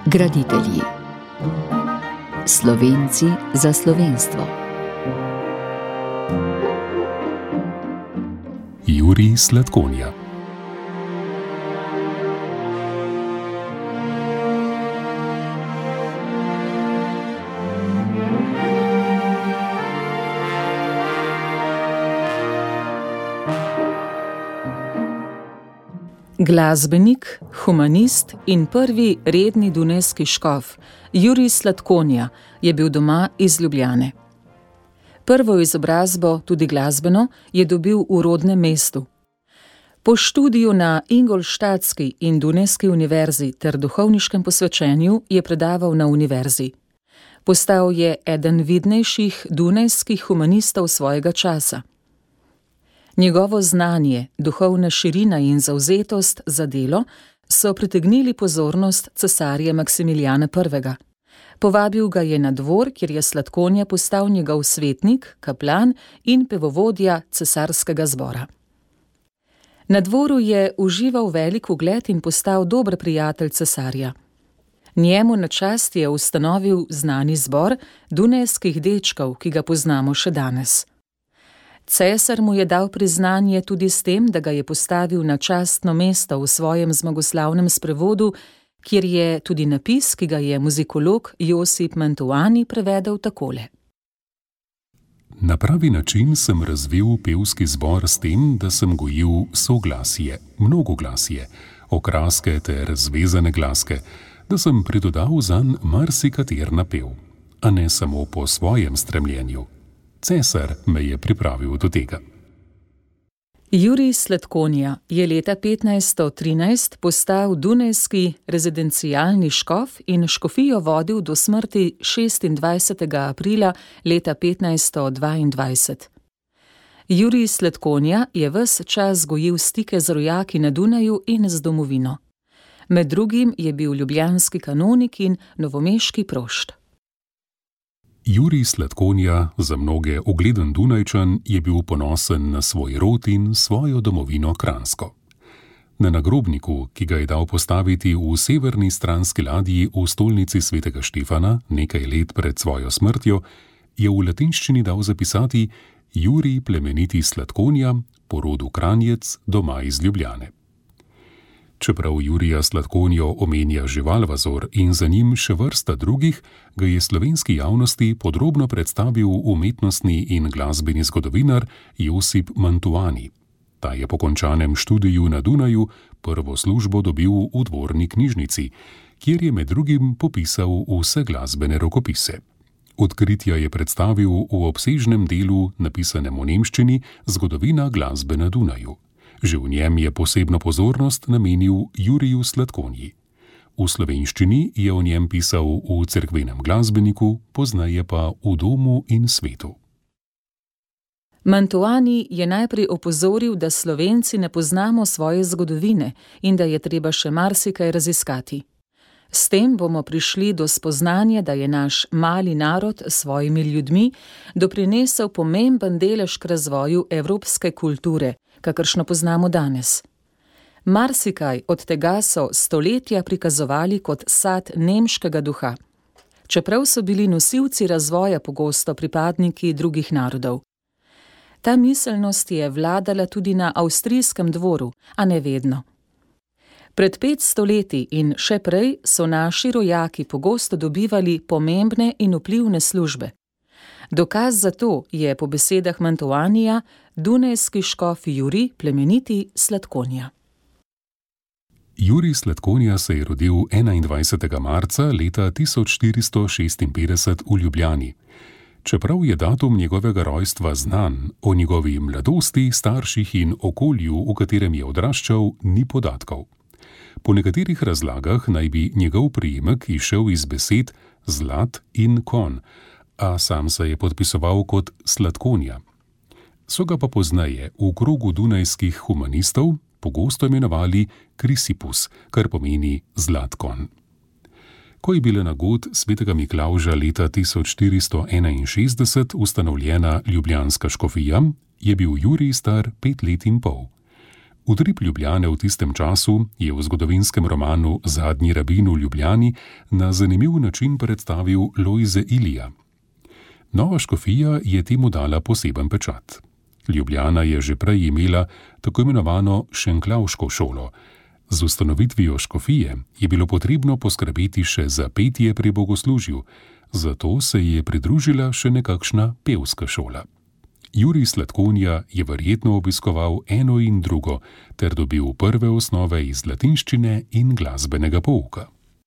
Graditelji. Slovenci za slovenstvo. Jurij Slatkonja. Glasbenik, humanist in prvi redni dunajski škof Jurij Slatkonja je bil doma iz Ljubljane. Prvo izobrazbo, tudi glasbeno, je dobil v rodnem mestu. Po študiju na Ingolstadtski in Dunajski univerzi ter duhovniškem posvečenju je predaval na univerzi. Postal je eden vidnejših dunajskih humanistov svojega časa. Njegovo znanje, duhovna širina in zavzetost za delo so pritegnili pozornost cesarja Maksimilijana I. Povabil ga je na dvor, kjer je Slatkonja postal njegov svetnik, kaplan in pevovodja cesarskega zbora. Na dvoru je užival velik ugled in postal dober prijatelj cesarja. Njemu na čast je ustanovil znani zbor dunajskih dečkov, ki ga poznamo še danes. Cesar mu je dal priznanje tudi s tem, da ga je postavil na častno mesto v svojem zmagoslavnem sprevodu, kjer je tudi napis, ki ga je muzikolog Josip Mantovani prevedel takole. Na pravi način sem razvil pevski zbor s tem, da sem gojil soglasje, mnogoglasje, okraske ter zvezane glaske, da sem pridodal zanj marsikater napev, a ne samo po svojem stremljenju. Cesar me je pripravil do tega. Jurij Slatkonja je leta 1513 postal dunajski rezidencialni škof in škofijo vodil do smrti 26. aprila leta 1522. Jurij Slatkonja je ves čas gojil stike z rojaki na Dunaju in z domovino. Med drugim je bil ljubljanski kanonik in novomeški prošt. Jurij Slatkonja, za mnoge ugleden Dunajčan, je bil ponosen na svoj rod in svojo domovino Kranjsko. Na nagrobniku, ki ga je dal postaviti v severni stranski ladji v stolnici svetega Štefana nekaj let pred svojo smrtjo, je v latinščini dal zapisati Jurij plemeniti Slatkonja, po rodu Kranjec, doma iz Ljubljane. Čeprav Jurija Slatkonjo omenja žival Vazor in za njim še vrsta drugih, ga je slovenski javnosti podrobno predstavil umetnostni in glasbeni zgodovinar Josip Mantovani. Ta je po končanem študiju na Dunaju prvo službo dobil v dvorni knjižnici, kjer je med drugim popisal vse glasbene rokopise. Odkritja je predstavil v obsežnem delu, napisanem v nemščini, Zgodovina glasbe na Dunaju. Že v njem je posebno pozornost namenil Juriju Slatkonji. V slovenščini je o njem pisal v Cerkvenem glasbeniku, pozneje pa v Domu in svetu. Mantovani je najprej opozoril, da Slovenci ne poznamo svoje zgodovine in da je treba še marsikaj raziskati. S tem bomo prišli do spoznanja, da je naš mali narod s svojimi ljudmi doprinesel pomemben delež k razvoju evropske kulture, kakršno poznamo danes. Marsikaj od tega so stoletja prikazovali kot sad nemškega duha, čeprav so bili nosilci razvoja pogosto pripadniki drugih narodov. Ta miselnost je vladala tudi na avstrijskem dvoru, a ne vedno. Pred 500 leti in še prej so naši rojaki pogosto dobivali pomembne in vplivne službe. Dokaz za to je po besedah Mantovanija dunajski škof Jurij plemeniti Slatkonja. Jurij Slatkonja se je rodil 21. marca leta 1456 v Ljubljani. Čeprav je datum njegovega rojstva znan, o njegovi mladosti, starših in okolju, v katerem je odraščal, ni podatkov. Po nekaterih razlagah naj bi njegov priimek izšel iz besed zlat in kon, a sam se je podpisoval kot Slatkonja. So ga pa pozneje v krogu dunajskih humanistov pogosto imenovali Krisipus, kar pomeni zlat kon. Ko je bila na god svetega Miklavža leta 1461 ustanovljena ljubljanska škofija, je bil Jurij star 5 let in pol. Utrip Ljubljane v tistem času je v zgodovinskem romanu Zadnji rabin v Ljubljani na zanimiv način predstavil Lojze Ilija. Nova škofija je temu dala poseben pečat. Ljubljana je že prej imela tako imenovano šenklavško šolo. Z ustanovitvijo škofije je bilo potrebno poskrbeti še za petje pri bogoslužju, zato se je pridružila še nekakšna pevska šola. Jurij Slatkonja je verjetno obiskoval eno in drugo ter dobil prve osnove iz latinščine in glasbenega pouka.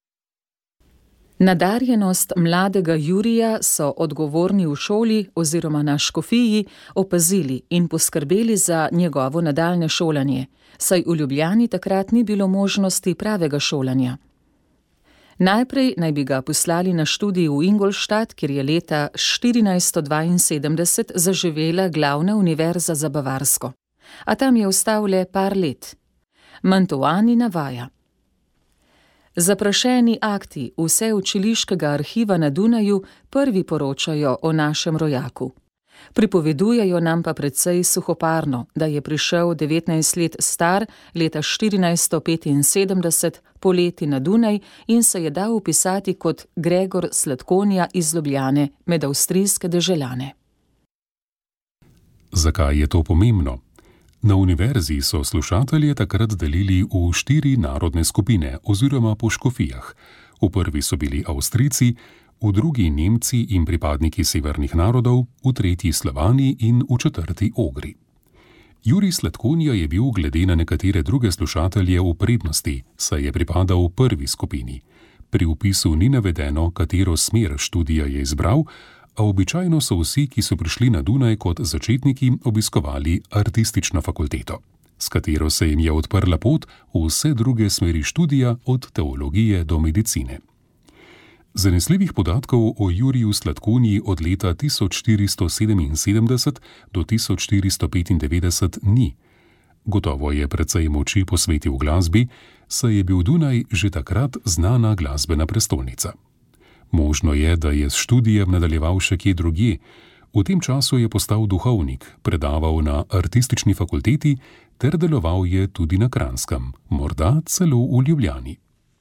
Nadarjenost mladega Jurija so odgovorni v šoli oziroma na škofiji opazili in poskrbeli za njegovo nadaljnje šolanje, saj v Ljubljani takrat ni bilo možnosti pravega šolanja. Najprej naj bi ga poslali na študij v Ingolstadt, kjer je leta 1472 zaživela glavna univerza za Bavarsko. A tam je ostal le par let. Mantovani navaja: Zaprašeni akti vseučiliškega arhiva na Dunaju prvi poročajo o našem rojaku. Pripovedujejo nam pa precej suhoparno, da je prišel 19 let star leta 1475 poleti na Dunaj in se je dal vpisati kot Gregor Slatkonja iz Ljubljane med avstrijske deželane. Zakaj je to pomembno? Na univerzi so slušatelje takrat delili v 4 narodne skupine oziroma po škofijah. V prvi so bili Avstrijci, v drugi Nemci in pripadniki severnih narodov, v tretji Slovani in v četrti Ogri. Jurij Slatkonja je bil glede na nekatere druge slušatelje v prednosti, saj je pripadal prvi skupini. Pri vpisu ni navedeno, katero smer študija je izbral, a običajno so vsi, ki so prišli na Dunaj kot začetniki, obiskovali artistično fakulteto, s katero se jim je odprla pot v vse druge smeri študija od teologije do medicine. Zanesljivih podatkov o Juriju Slatkonji od leta 1477 do 1495 ni. Gotovo je precej moči posvetil glasbi, saj je bil Dunaj že takrat znana glasbena prestolnica. Možno je, da je s študijem nadaljeval še kje drugje. V tem času je postal duhovnik, predaval na artistični fakulteti ter deloval je tudi na Kranjskem, morda celo v Ljubljani.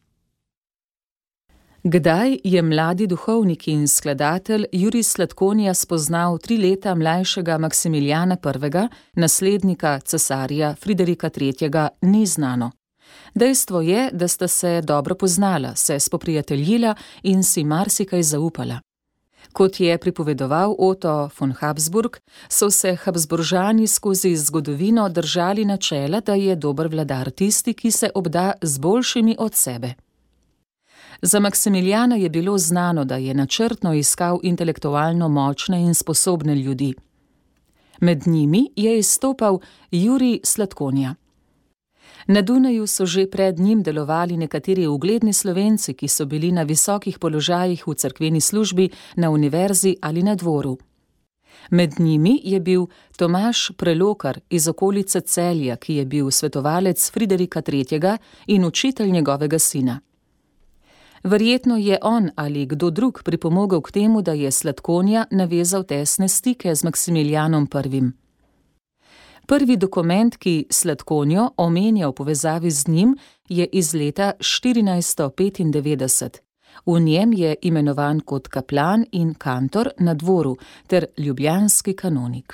Kdaj je mladi duhovnik in skladatelj Jurij Slatkonja spoznal 3 leta mlajšega Maksimiljana I., naslednika cesarja Friderika III., ni znano. Dejstvo je, da sta se dobro poznala, se spoprijateljila in si marsikaj zaupala. Kot je pripovedoval Otto von Habsburg, so se Habsburžani skozi zgodovino držali načela, da je dober vladar tisti, ki se obda z boljšimi od sebe. Za Maksimiljana je bilo znano, da je načrtno iskal intelektualno močne in sposobne ljudi. Med njimi je izstopal Jurij Slatkonja. Na Dunaju so že pred njim delovali nekateri ugledni Slovenci, ki so bili na visokih položajih v cerkveni službi, na univerzi ali na dvoru. Med njimi je bil Tomaž Prelokar iz okolice Celja, ki je bil svetovalec Friderika III. In učitelj njegovega sina. Verjetno je on ali kdo drug pripomogel k temu, da je Slatkonja navezal tesne stike z Maksimilijanom I. Prvi dokument, ki Slatkonjo omenja v povezavi z njim, je iz leta 1495. V njem je imenovan kot kaplan in kantor na dvoru ter ljubljanski kanonik.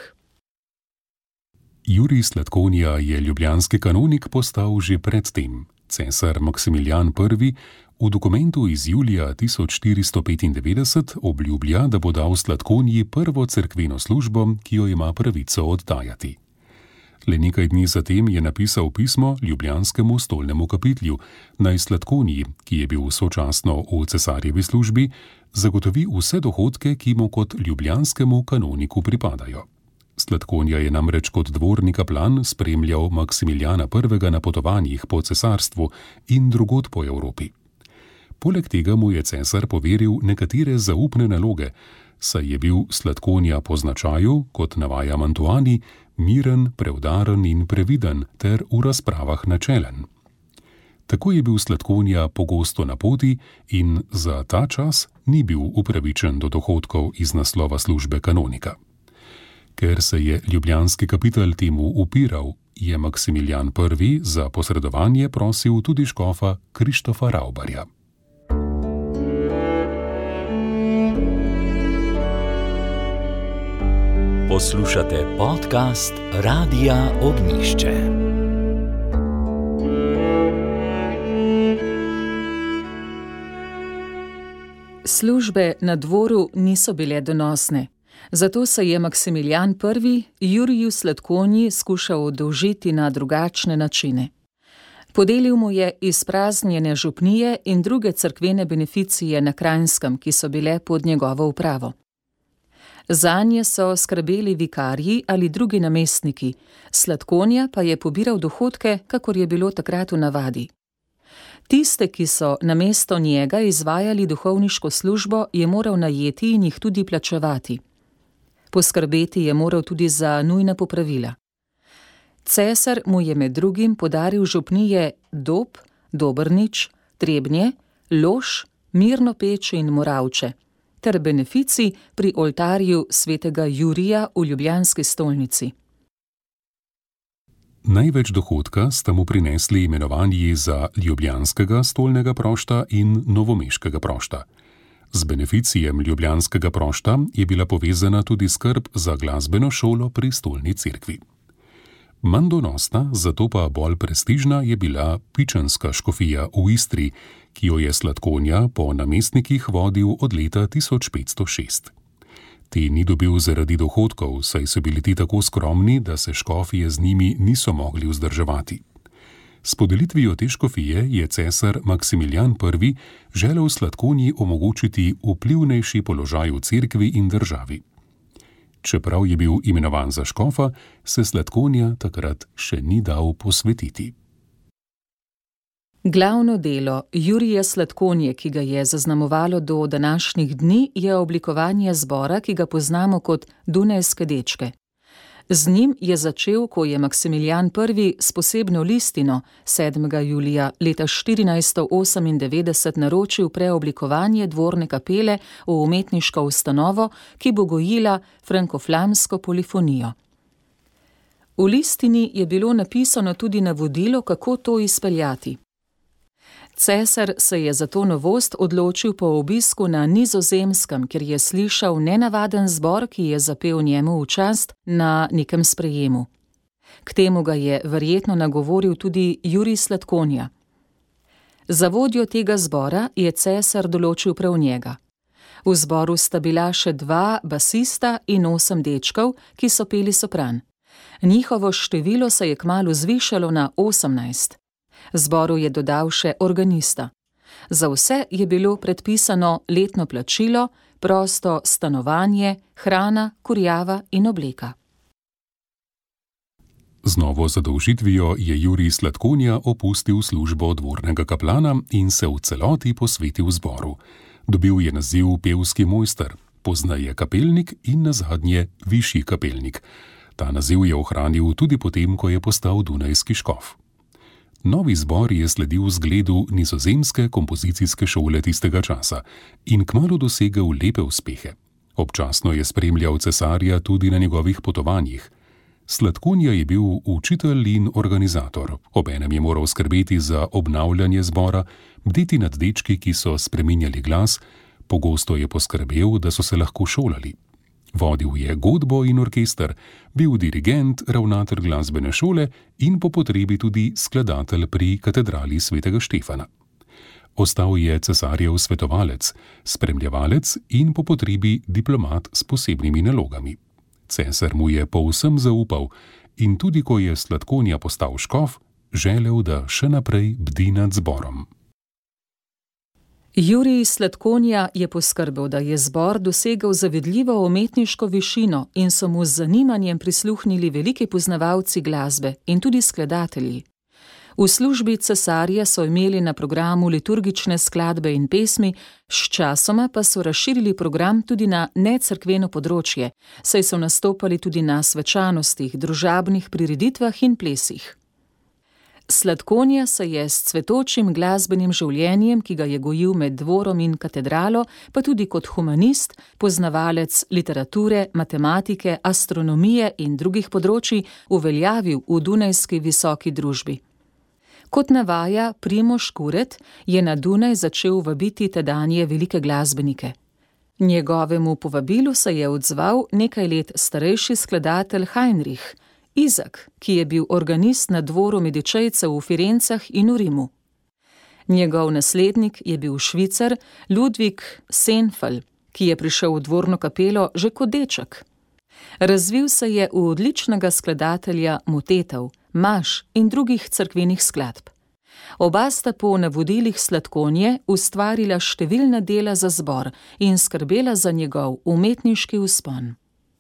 Jurij Slatkonja je ljubljanski kanonik postal že pred tem. Cesar Maksimilijan I. v dokumentu iz julija 1495 obljublja, da bo dal Slatkonji prvo cerkveno službo, ki jo ima pravico oddajati. Le nekaj dni zatem je napisal pismo ljubljanskemu stolnemu kapitelju, naj Slatkonji, ki je bil sočasno v cesarjevi službi, zagotovi vse dohodke, ki mu kot ljubljanskemu kanoniku pripadajo. Slatkonja je namreč kot dvorni kaplan spremljal Maksimiljana I. na potovanjih po cesarstvu in drugod po Evropi. Poleg tega mu je cesar poveril nekatere zaupne naloge, saj je bil Slatkonja po značaju, kot navaja Mantovani, miren, preudaren in previden ter v razpravah načelen. Tako je bil Slatkonja pogosto na poti in za ta čas ni bil upravičen do dohodkov iz naslova službe kanonika. Ker se je ljubljanski kapitel temu upiral je Maksimilijan I. za posredovanje prosil tudi škofa Krištofa Raubarja. Poslušate podcast Radia Ognjišče. Službe na dvoru niso bile donosne, zato se je Maksimilijan I. Juriju Sladkonji skušal oddolžiti na drugačne načine. Podelil mu je izpraznjene župnije in druge cerkvene beneficije na Kranjskem, ki so bile pod njegovo upravo. Zanje so skrbeli vikarji ali drugi namestniki, Sladkonja pa je pobiral dohodke, kakor je bilo takrat v navadi. Tiste, ki so namesto njega izvajali duhovniško službo, je moral najeti in jih tudi plačevati. Poskrbeti je moral tudi za nujna popravila. Cesar mu je med drugim podaril župnije Dob, Dobrnič, Trebnje, Lož, Mirno Peč in Moravče ter benefici pri oltarju svetega Jurija v ljubljanski stolnici. Največ dohodka sta mu prinesli imenovanji za ljubljanskega stolnega prošta in novomeškega prošta. Z beneficijem ljubljanskega prošta je bila povezana tudi skrb za glasbeno šolo pri stolni cerkvi. Manj donosna, zato pa bolj prestižna je bila pičanska škofija v Istri, ki jo je Sladkonja po namestnikih vodil od leta 1506. Te ni dobil zaradi dohodkov, saj so bili ti tako skromni, da se škofije z njimi niso mogli vzdrževati. S podelitvijo te škofije je cesar Maksimilijan I. želel Sladkonji omogočiti vplivnejši položaj v cerkvi in državi. Čeprav je bil imenovan za škofa, se Sladkonja takrat še ni dal posvetiti. Glavno delo Jurija Sladkonje, ki ga je zaznamovalo do današnjih dni, je oblikovanje zbora, ki ga poznamo kot Dunajske dečke. Z njim je začel, ko je Maksimilijan I. s posebno listino 7. julija leta 1498 naročil preoblikovanje dvorne kapele v umetniško ustanovo, ki bo gojila frankoflamsko polifonijo. V listini je bilo napisano tudi navodilo, kako to izpeljati. Cesar se je za to novost odločil po obisku na Nizozemskem, kjer je slišal nenavaden zbor, ki je zapel njemu v čast na nekem sprejemu. K temu ga je verjetno nagovoril tudi Jurij Sladkonja. Za vodjo tega zbora je cesar določil prav njega. V zboru sta bila še 2 basista in 8 dečkov, ki so peli sopran. Njihovo število se je kmalu zvišalo na 18. Zboru je dodal še organista. Za vse je bilo predpisano letno plačilo, prosto stanovanje, hrana, kurjava in obleka. Z novo zadolžitvijo je Jurij Sladkonja opustil službo dvornega kaplana in se v celoti posvetil zboru. Dobil je naziv pevski mojster, pozneje kapelnik in nazadnje višji kapelnik. Ta naziv je ohranil tudi potem, ko je postal dunajski škof. Novi zbor je sledil zgledu nizozemske kompozicijske šole tistega časa in kmalu dosegel lepe uspehe. Občasno je spremljal cesarja tudi na njegovih potovanjih. Sladkonja je bil učitelj in organizator, obenem je moral skrbeti za obnavljanje zbora, bdeti nad dečki, ki so spreminjali glas, pogosto je poskrbel, da so se lahko šolali. Vodil je godbo in orkester, bil dirigent, ravnatelj glasbene šole in po potrebi tudi skladatelj pri katedrali svetega Štefana. Ostal je cesarjev svetovalec, spremljevalec in po potrebi diplomat s posebnimi nalogami. Cesar mu je povsem zaupal in tudi ko je Sladkonja postal škof, želel, da še naprej bdi nad zborom. Jurij Sladkonja je poskrbel, da je zbor dosegel zavidljivo umetniško višino in so mu z zanimanjem prisluhnili veliki poznavalci glasbe in tudi skladatelji. V službi cesarja so imeli na programu liturgične skladbe in pesmi, sčasoma pa so razširili program tudi na necerkveno področje, saj so nastopali tudi na svečanostih, družabnih prireditvah in plesih. Sladkonja se je s cvetočim glasbenim življenjem, ki ga je gojil med dvorom in katedralo, pa tudi kot humanist, poznavalec literature, matematike, astronomije in drugih področij, uveljavil v dunajski visoki družbi. Kot navaja Primož Kuret, je na Dunaj začel vabiti tedanje velike glasbenike. Njegovemu povabilu se je odzval nekaj let starejši skladatelj Heinrich, Izak, ki je bil organist na dvoru Medičejcev v Firencah in v Rimu. Njegov naslednik je bil Švicar Ludwig Senfl, ki je prišel v dvorno kapelo že kot deček. Razvil se je v odličnega skladatelja motetov, maš in drugih cerkvenih skladb. Oba sta po navodilih Sladkonje ustvarila številna dela za zbor in skrbela za njegov umetniški vzpon.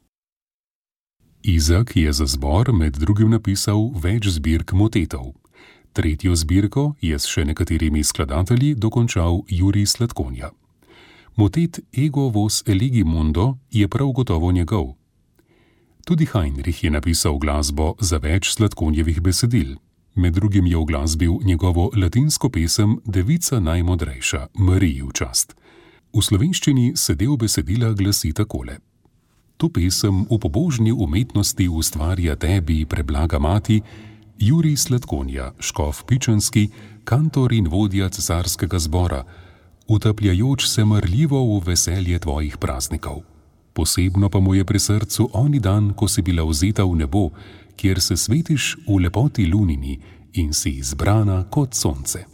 Izak je za zbor med drugim napisal več zbirk motetov. Tretjo zbirko je s še nekaterimi skladatelji dokončal Jurij Sladkonja. Motet Ego vos elegimundo je prav gotovo njegov. Tudi Heinrich je napisal glasbo za več Sladkonjevih besedil. Med drugim je uglasbil njegovo latinsko pesem Devica najmodrejša, Mariji v čast. V slovenščini se del besedila glasi takole. To pesem v pobožni umetnosti ustvarja tebi, preblaga mati, Jurij Sladkonja, škof pičanski, kantor in vodja cesarskega zbora, utapljajoč se marljivo v veselje tvojih praznikov. Posebno pa mu je pri srcu oni dan, ko si bila vzeta v nebo, kjer se svetiš v lepoti lunini in si izbrana kot sonce.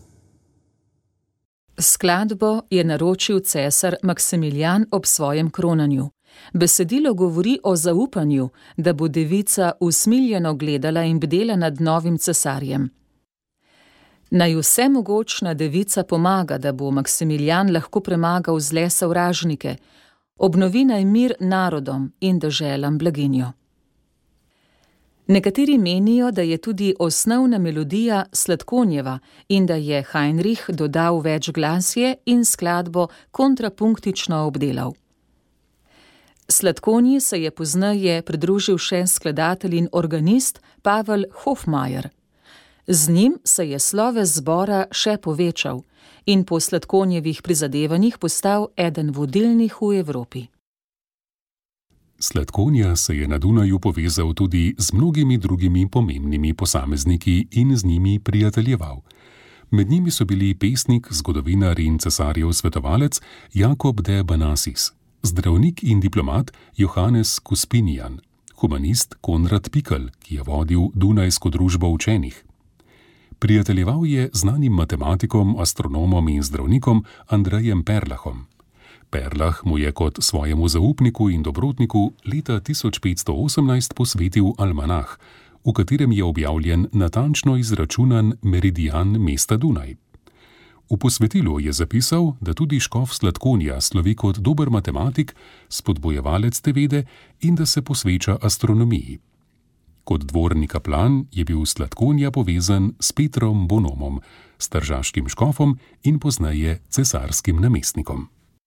Skladbo je naročil cesar Maksimilijan ob svojem kronanju. Besedilo govori o zaupanju, da bo devica usmiljeno gledala in bdela nad novim cesarjem. Naj vsemogočna devica pomaga, da bo Maksimilijan lahko premagal zle sovražnike, obnovi naj mir narodom in deželam blaginjo. Nekateri menijo, da je tudi osnovna melodija Sladkonjeva in da je Heinrich dodal več glasje in skladbo kontrapunktično obdelal. Sladkonji se je pozneje pridružil še skladatelj in organist Pavel Hofmeier. Z njim se je sloves zbora še povečal in po Sladkonjevih prizadevanjih postal eden vodilnih v Evropi. Sladkonja se je na Dunaju povezal tudi z mnogimi drugimi pomembnimi posamezniki in z njimi prijateljeval. Med njimi so bili pesnik, zgodovinar in cesarjev svetovalec Jakob de Banasis, zdravnik in diplomat Johannes Kuspinian, humanist Konrad Pikl, ki je vodil Dunajsko družbo učenih. Prijateljeval je znanim matematikom, astronomom in zdravnikom Andrejem Perlachom. Perlach mu je kot svojemu zaupniku in dobrotniku leta 1518 posvetil almanah, v katerem je objavljen natančno izračunan meridian mesta Dunaj. V posvetilu je zapisal, da tudi škof Sladkonja slovi kot dober matematik, spodbojevalec te vede in da se posveča astronomiji. Kot dvorni kaplan je bil Sladkonja povezan s Petrom Bonomom, stržaškim škofom in pozneje cesarskim namestnikom.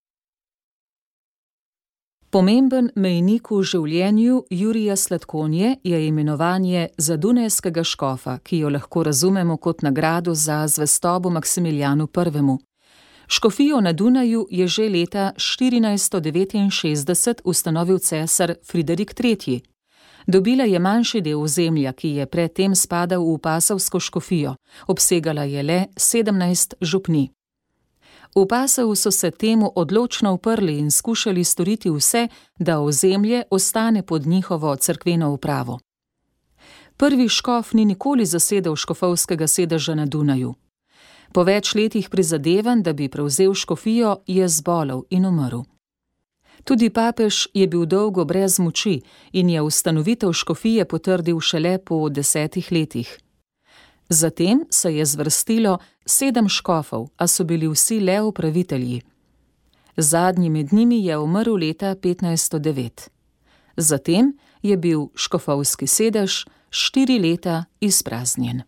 Pomemben mejnik v življenju Jurija Sladkonje je imenovanje za dunajskega škofa, ki jo lahko razumemo kot nagrado za zvestobo Maksimilijanu I. Škofijo na Dunaju je že leta 1469 ustanovil cesar Friderik III. Dobila je manjši del ozemlja, ki je predtem spadal v pasovsko škofijo, obsegala je le 17 župnij. V Pasovu so se temu odločno uprli in skušali storiti vse, da ozemlje ostane pod njihovo cerkveno upravo. Prvi škof ni nikoli zasedel škofovskega sedeža na Dunaju. Po več letih prizadevanj, da bi prevzel škofijo, je zbolel in umrl. Tudi papež je bil dolgo brez moči in je ustanovitev škofije potrdil šele po 10 letih. Zatem se je zvrstilo 7 škofov, a so bili vsi le upravitelji. Zadnji med njimi je umrl leta 1509. Zatem je bil škofovski sedež 4 leta izpraznjen.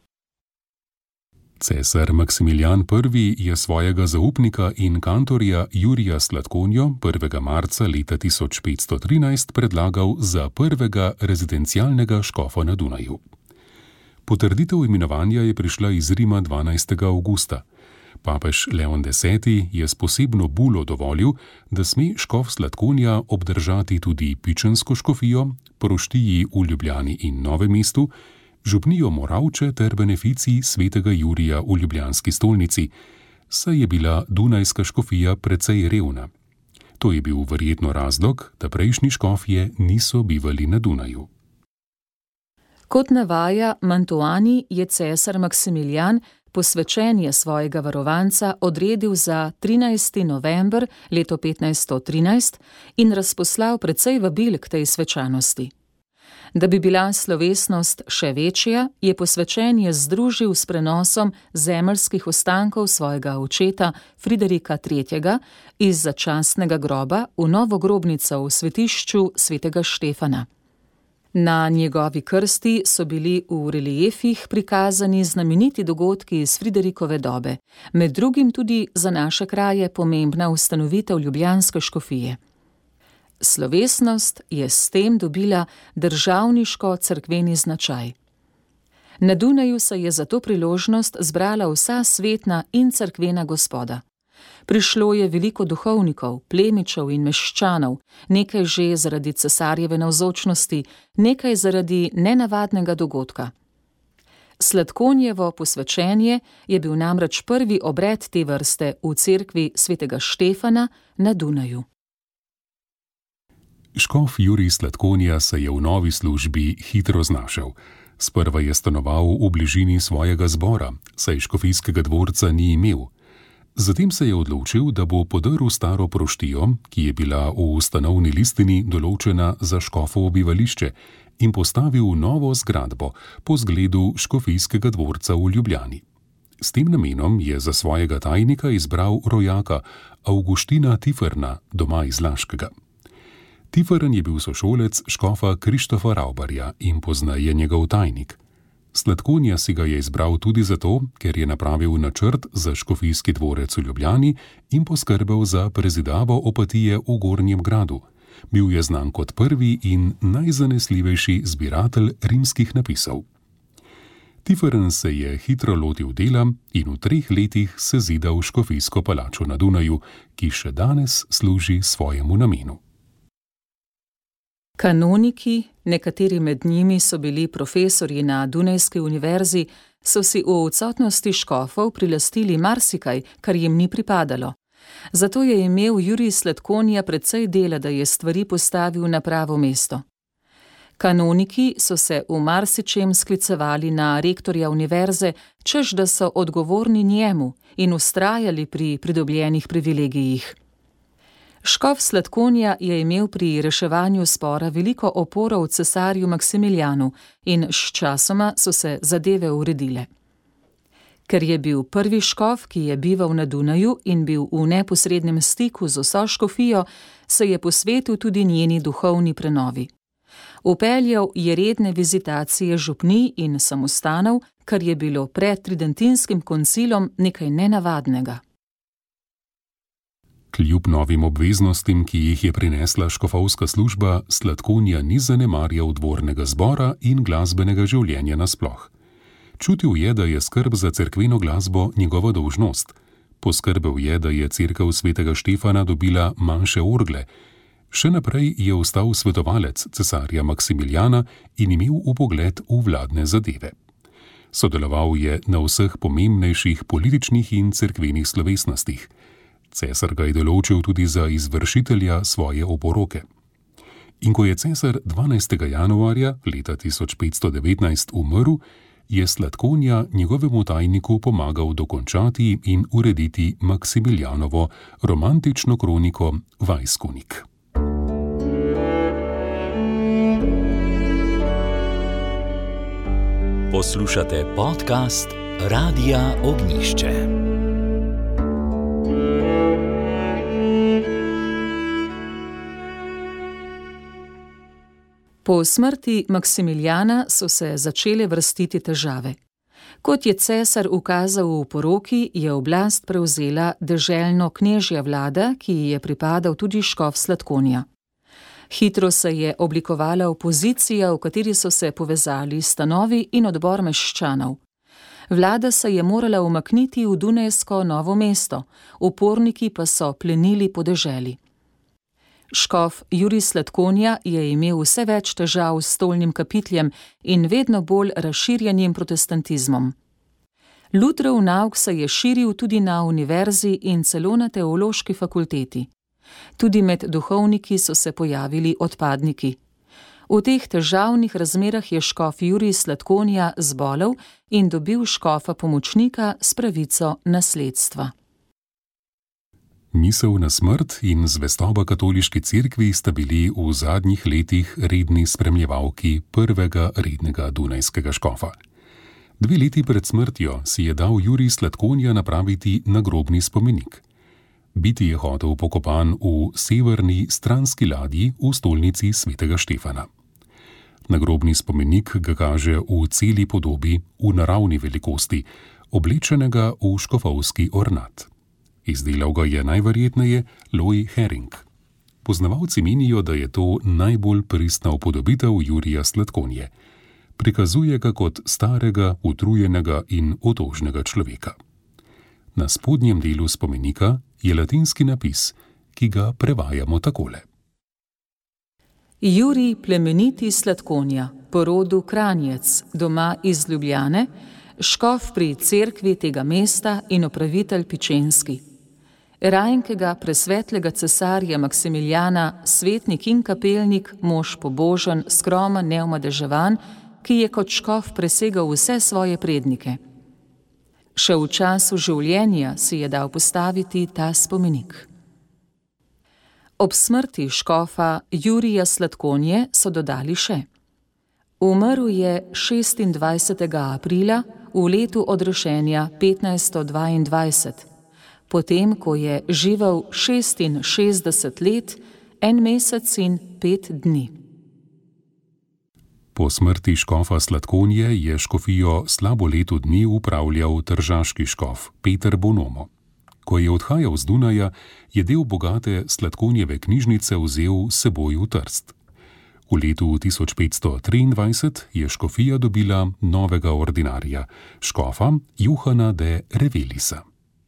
Cesar Maksimilijan I. je svojega zaupnika in kantorja Jurija Sladkonjo 1. marca leta 1513 predlagal za prvega rezidencialnega škofa na Dunaju. Potrditev imenovanja je prišla iz Rima 12. avgusta. Papež Leon X. je s posebno bulo dovolil, da sme škof Slatkonja obdržati tudi Pičensko škofijo, proštiji v Ljubljani in Novem mestu, župnijo Moravče ter beneficij svetega Jurija v ljubljanski stolnici, saj je bila dunajska škofija precej revna. To je bil verjetno razlog, da prejšnji škofje niso bivali na Dunaju. Kot navaja Mantuani, je cesar Maksimilijan posvečenje svojega varovanca odredil za 13. november leto 1513 in razposlal precej vabil k tej svečanosti. Da bi bila slovesnost še večja, je posvečenje združil s prenosom zemeljskih ostankov svojega očeta Friderika III. Iz začasnega groba v novo grobnico v svetišču svetega Štefana. Na njegovi krsti so bili v reliefih prikazani znameniti dogodki iz Friderikove dobe, med drugim tudi za naše kraje pomembna ustanovitev ljubljanske škofije. Slovesnost je s tem dobila državniško-cerkveni značaj. Na Dunaju se je za to priložnost zbrala vsa svetna in cerkvena gospoda. Prišlo je veliko duhovnikov, plemičev in meščanov, nekaj že zaradi cesarjeve navzočnosti, nekaj zaradi nenavadnega dogodka. Slatkonjevo posvečenje je bil namreč prvi obred te vrste v cerkvi svetega Štefana na Dunaju. Škof Jurij Slatkonja se je v novi službi hitro znašel. Sprva je stanoval v bližini svojega zbora, saj škofijskega dvorca ni imel. Zatem se je odločil, da bo podrl staro proštijo, ki je bila v ustanovni listini določena za škofovo bivališče, in postavil novo zgradbo po zgledu škofijskega dvorca v Ljubljani. S tem namenom je za svojega tajnika izbral rojaka Avguština Tiferna, doma iz Laškega. Tifern je bil sošolec škofa Krištofa Raubarja in pozneje njegov tajnik. Slatkonja si ga je izbral tudi zato, ker je napravil načrt za škofijski dvorec v Ljubljani in poskrbel za prezidavo opatije v Gornjem gradu. Bil je znan kot prvi in najzanesljivejši zbiratelj rimskih napisov. Tifern se je hitro lotil dela in v 3 letih sezidal škofijsko palačo na Dunaju, ki še danes služi svojemu namenu. Kanoniki, nekateri med njimi so bili profesorji na Dunajski univerzi, so si v odsotnosti škofov prilastili marsikaj, kar jim ni pripadalo. Zato je imel Jurij Slatkonja precej dela, da je stvari postavil na pravo mesto. Kanoniki so se v marsičem sklicevali na rektorja univerze, češ da so odgovorni njemu in vztrajali pri pridobljenih privilegijih. Škof Slatkonja je imel pri reševanju spora veliko oporo v cesarju Maksimilijanu in sčasoma so se zadeve uredile. Ker je bil prvi škof, ki je bival na Dunaju in bil v neposrednem stiku z vso škofijo, se je posvetil tudi njeni duhovni prenovi. Upeljal je redne vizitacije župnij in samostanov, kar je bilo pred Tridentinskim koncilom nekaj nenavadnega. Kljub novim obveznostim, ki jih je prinesla škofovska služba, Slatkonja ni zanemarjal dvornega zbora in glasbenega življenja nasploh. Čutil je, da je skrb za cerkveno glasbo njegova dolžnost. Poskrbel je, da je cerkev svetega Štefana dobila manjše orgle. Še naprej je ostal svetovalec cesarja Maksimilijana in imel vpogled v vladne zadeve. Sodeloval je na vseh pomembnejših političnih in cerkvenih slovesnostih. Cesar ga je določil tudi za izvršitelja svoje oporoke. In ko je cesar 12. januarja leta 1519 umrl, je Slatkonja njegovemu tajniku pomagal dokončati in urediti Maksimilijanovo romantično kroniko Vajskonik. Poslušate podcast Radia Ognišče. Po smrti Maksimilijana so se začele vrstiti težave. Kot je cesar ukazal v poroki, je oblast prevzela deželno knežja vlada, ki ji je pripadal tudi škof Slatkonja. Hitro se je oblikovala opozicija, v kateri so se povezali stanovi in odbor meščanov. Vlada se je morala umakniti v Dunajsko Novo mesto, uporniki pa so plenili podeželi. Škof Jurij Slatkonja je imel vse več težav s stolnim kapitljem in vedno bolj razširjenim protestantizmom. Lutrov nauk se je širil tudi na univerzi in celo na teološki fakulteti. Tudi med duhovniki so se pojavili odpadniki. V teh težavnih razmerah je škof Jurij Slatkonja zbolel in dobil škofa pomočnika s pravico nasledstva. Misel na smrt in zvestoba katoliški cerkvi sta bili v zadnjih letih redni spremljevalki prvega rednega dunajskega škofa. 2 leti pred smrtjo si je dal Jurij Slatkonja napraviti nagrobni spomenik. Biti je hotel pokopan v severni stranski ladji v stolnici svetega Štefana. Nagrobni spomenik ga kaže v celi podobi, v naravni velikosti, oblečenega v škofovski ornat. Izdelal ga je najverjetneje Loj Hering. Poznavalci menijo, da je to najbolj pristna upodobitev Jurija Slatkonje. Prikazuje ga kot starega, utrujenega in otožnega človeka. Na spodnjem delu spomenika je latinski napis, ki ga prevajamo takole. Jurij plemeniti Slatkonja, po rodu Kranjec, doma iz Ljubljane, škof pri cerkvi tega mesta in upravitelj Pičenski. Rajnkega presvetlega cesarja Maksimiljana, svetnik in kapelnik, mož pobožen, skromen, neomadeževan, ki je kot škof presegal vse svoje prednike. Še v času življenja si je dal postaviti ta spomenik. Ob smrti škofa Jurija Slatkonje so dodali še: umrl je 26. aprila v letu odrešenja 1522, potem ko je živel 66 let, 1 mesec in 5 dni. Po smrti škofa Slatkonje je škofijo slabo leto dni upravljal tržaški škof Peter Bonomo. Ko je odhajal z Dunaja, je del bogate Slatkonjeve knjižnice vzel s seboj v Trst. V letu 1523 je škofija dobila novega ordinarja, škofa Johana de Revelisa.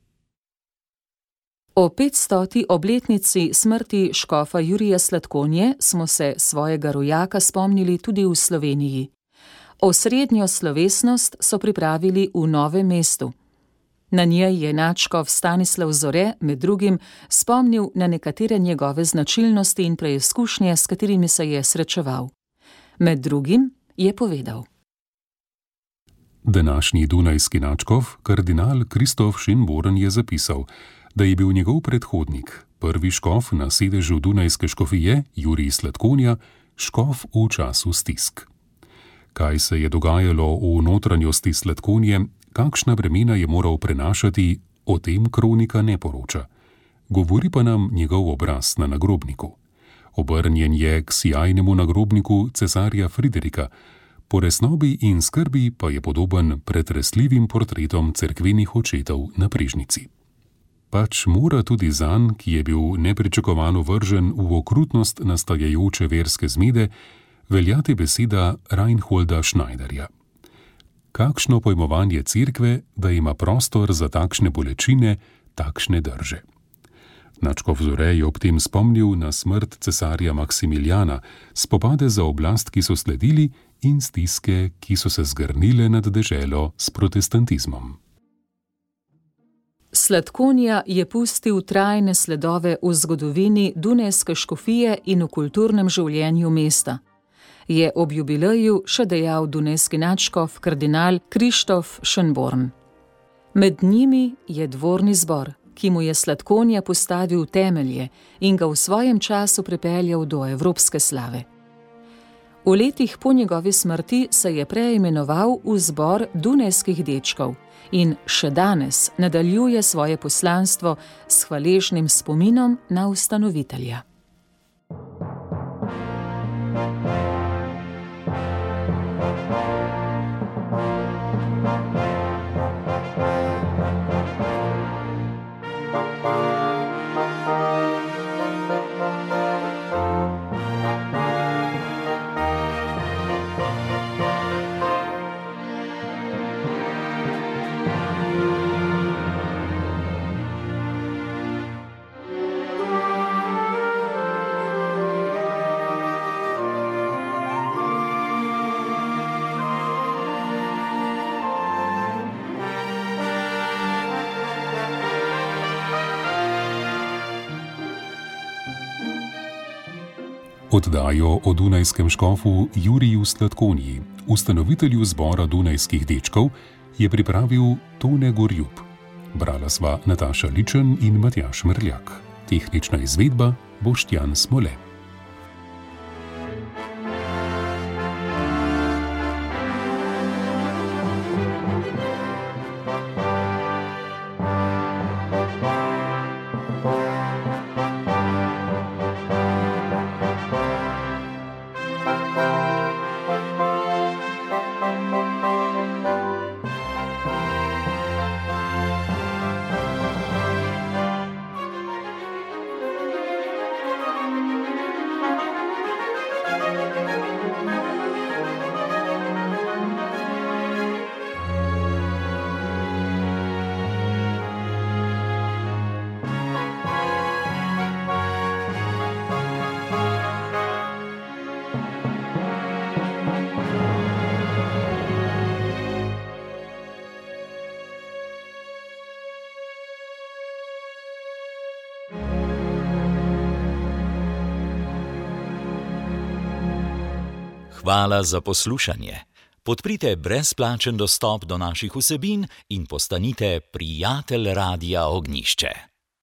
O 500. obletnici smrti škofa Jurija Slatkonje smo se svojega rojaka spomnili tudi v Sloveniji. Osrednjo slovesnost so pripravili v Novem mestu. Na njej je nadškof Stanislav Zore med drugim spomnil na nekatere njegove značilnosti in preizkušnje, s katerimi se je srečeval. Med drugim je povedal: Današnji dunajski nadškof, kardinal Kristof Schönborn, je zapisal, da je bil njegov predhodnik, prvi škof na sedežu dunajske škofije, Jurij Slatkonja, škof v času stisk. Kaj se je dogajalo v notranjosti Slatkonje, kakšna bremena je moral prenašati, o tem kronika ne poroča. Govori pa nam njegov obraz na nagrobniku. Obrnjen je k sijajnemu nagrobniku cesarja Friderika, po resnobi in skrbi pa je podoben pretresljivim portretom cerkvenih očetov na Prižnici. Pač mora tudi zanj, ki je bil nepričakovano vržen v okrutnost nastajajoče verske zmede, veljati beseda Reinholda Schneiderja. Kakšno pojmovanje cerkve, da ima prostor za takšne bolečine, takšne drže. Nadškof Zore je ob tem spomnil na smrt cesarja Maksimiljana, spopade za oblast, ki so sledili, in stiske, ki so se zgrnile nad deželo s protestantizmom. Slatkonja je pustil trajne sledove v zgodovini dunajske škofije in v kulturnem življenju mesta. Je ob jubileju še dejal dunajski nadškof kardinal Kristof Schönborn. Med njimi je dvorni zbor, ki mu je Slatkonja postavil temelje in ga v svojem času pripeljal do evropske slave. V letih po njegovi smrti se je preimenoval v zbor dunajskih dečkov in še danes nadaljuje svoje poslanstvo s hvaležnim spominom na ustanovitelja. Oddajo o dunajskem škofu Juriju Slatkonji, ustanovitelju zbora Dunajskih dečkov, je pripravil Tone Gorjup. Brala sva Nataša Ličen in Matjaž Mrljak. Tehnična izvedba Boštjan Smole. Hvala za poslušanje. Podprite brezplačen dostop do naših vsebin in postanite prijatelj Radia Ognjišče.